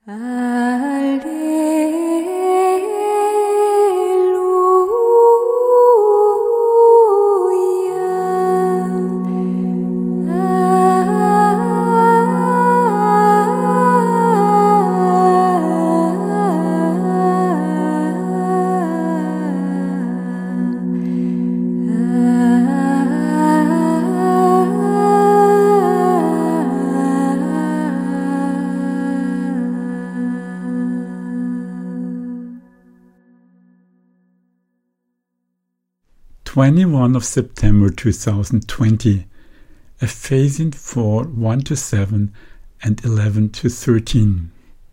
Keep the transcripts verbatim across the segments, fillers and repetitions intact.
twenty-first of September two thousand twenty, Ephesians four, one to seven and eleven to thirteen.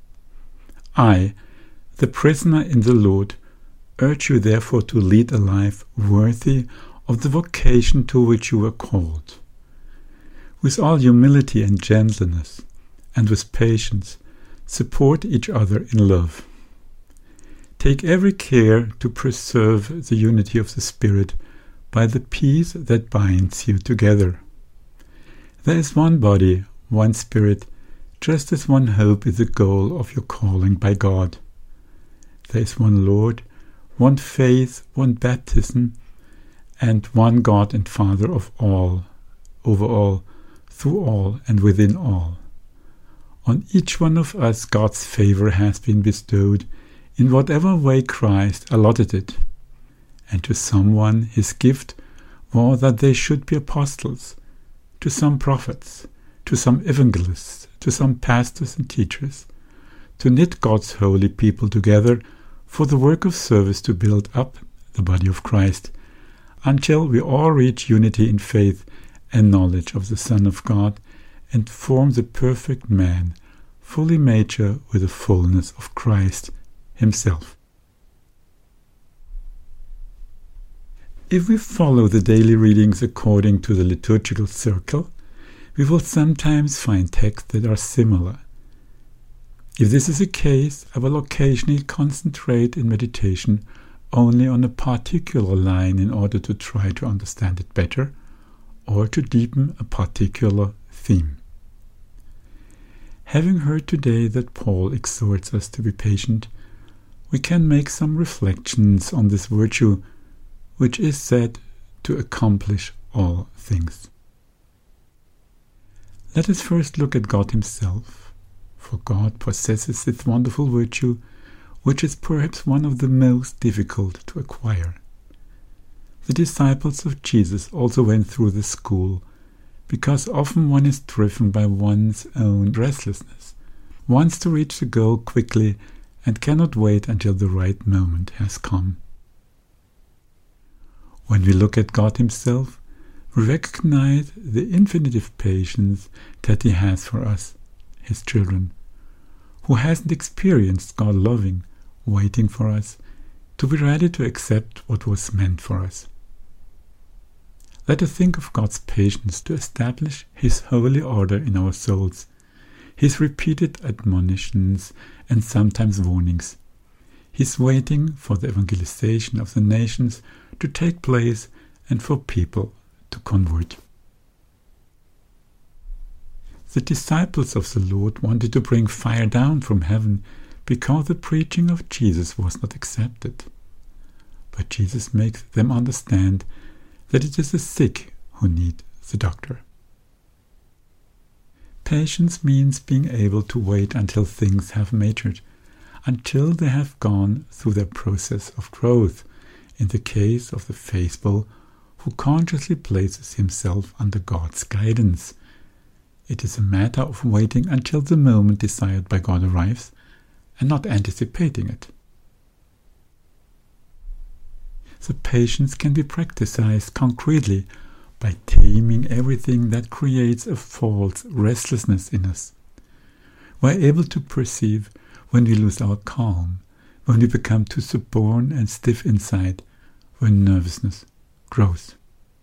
I, the prisoner in the Lord, urge you therefore to lead a life worthy of the vocation to which you were called, with all humility and gentleness, and with patience, support each other in love. Take every care to preserve the unity of the Spirit by the peace that binds you together. There is one body, one Spirit, just as one hope is the goal of your calling by God. There is one Lord, one faith, one baptism, and one God and Father of all, over all, through all, and within all. On each one of us God's favor has been bestowed in whatever way Christ allotted it. And to someone his gift was that they should be apostles, to some prophets, to some evangelists, to some pastors and teachers, to knit God's holy people together for the work of service to build up the body of Christ, until we all reach unity in faith and knowledge of the Son of God, and form the perfect man, fully mature with the fullness of Christ Himself. If we follow the daily readings according to the liturgical circle, we will sometimes find texts that are similar. If this is the case, I will occasionally concentrate in meditation only on a particular line in order to try to understand it better, or to deepen a particular theme. Having heard today that Paul exhorts us to be patient, we can make some reflections on this virtue, which is said to accomplish all things. Let us first look at God Himself, for God possesses this wonderful virtue, which is perhaps one of the most difficult to acquire. The disciples of Jesus also went through this school, because often one is driven by one's own restlessness, wants to reach the goal quickly and cannot wait until the right moment has come. When we look at God Himself, we recognize the infinitive patience that He has for us, His children. Who hasn't experienced God loving, waiting for us, to be ready to accept what was meant for us? Let us think of God's patience to establish His holy order in our souls, His repeated admonitions and sometimes warnings, His waiting for the evangelization of the nations to take place and for people to convert. The disciples of the Lord wanted to bring fire down from heaven because the preaching of Jesus was not accepted. But Jesus makes them understand that it is the sick who need the doctor. Patience means being able to wait until things have matured, until they have gone through their process of growth, in the case of the faithful who consciously places himself under God's guidance. It is a matter of waiting until the moment desired by God arrives, and not anticipating it. The patience can be practiced concretely by taming everything that creates a false restlessness in us. We are able to perceive when we lose our calm, when we become too stubborn and stiff inside, when nervousness grows.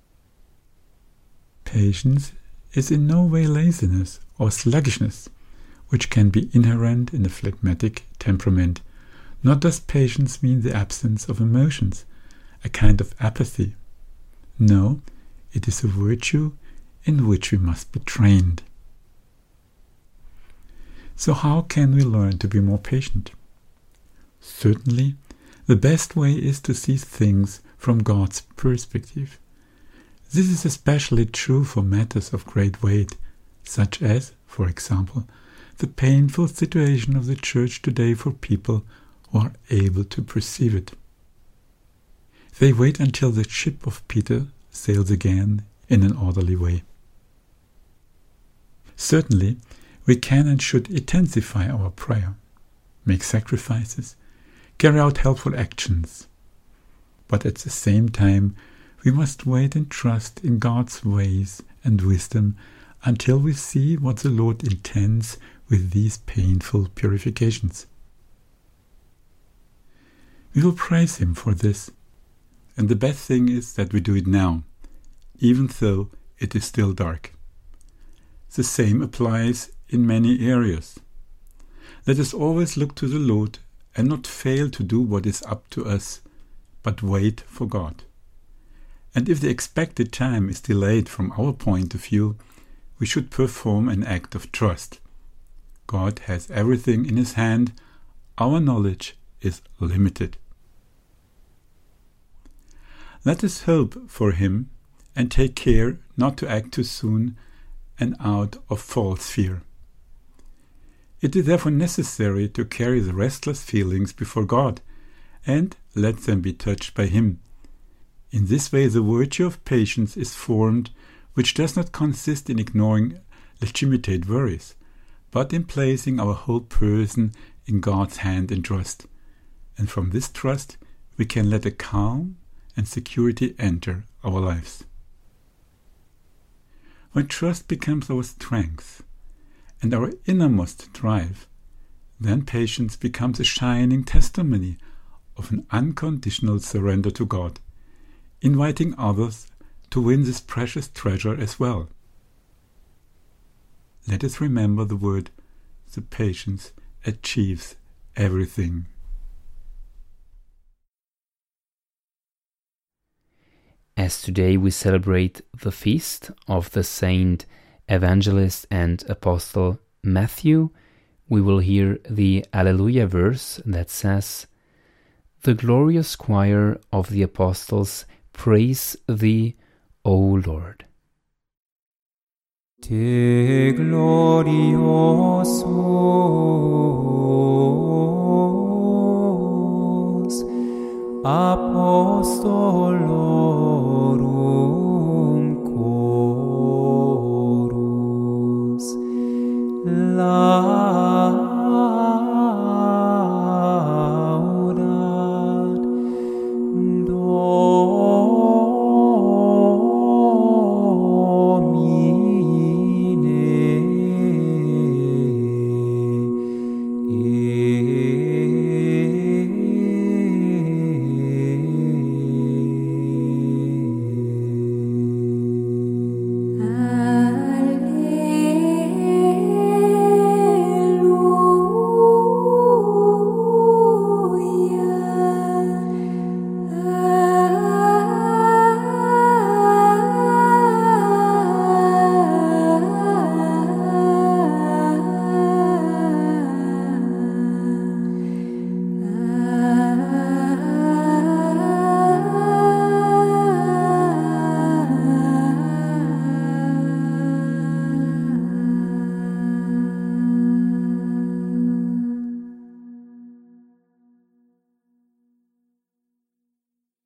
Patience is in no way laziness or sluggishness, which can be inherent in a phlegmatic temperament, nor does patience mean the absence of emotions, a kind of apathy. No, it is a virtue in which we must be trained. So how can we learn to be more patient? Certainly, the best way is to see things from God's perspective. This is especially true for matters of great weight, such as, for example, the painful situation of the Church today for people who are able to perceive it. They wait until the ship of Peter sails again in an orderly way. Certainly, we can and should intensify our prayer, make sacrifices, carry out helpful actions. But at the same time, we must wait and trust in God's ways and wisdom until we see what the Lord intends with these painful purifications. We will praise Him for this, and the best thing is that we do it now, even though it is still dark. The same applies in many areas. Let us always look to the Lord and not fail to do what is up to us, but wait for God. And if the expected time is delayed from our point of view, we should perform an act of trust. God has everything in His hand. Our knowledge is limited. Let us hope for Him and take care not to act too soon and out of false fear. It is therefore necessary to carry the restless feelings before God and let them be touched by Him. In this way the virtue of patience is formed, which does not consist in ignoring legitimate worries, but in placing our whole person in God's hand and trust. And from this trust we can let a calm and security enter our lives. When trust becomes our strength and our innermost drive, then patience becomes a shining testimony of an unconditional surrender to God, inviting others to win this precious treasure as well. Let us remember the word, the patience achieves everything. As today we celebrate the feast of the Saint Evangelist and Apostle Matthew, we will hear the Alleluia verse that says, "The glorious choir of the apostles praise Thee, O Lord." Te gloriosos apostolos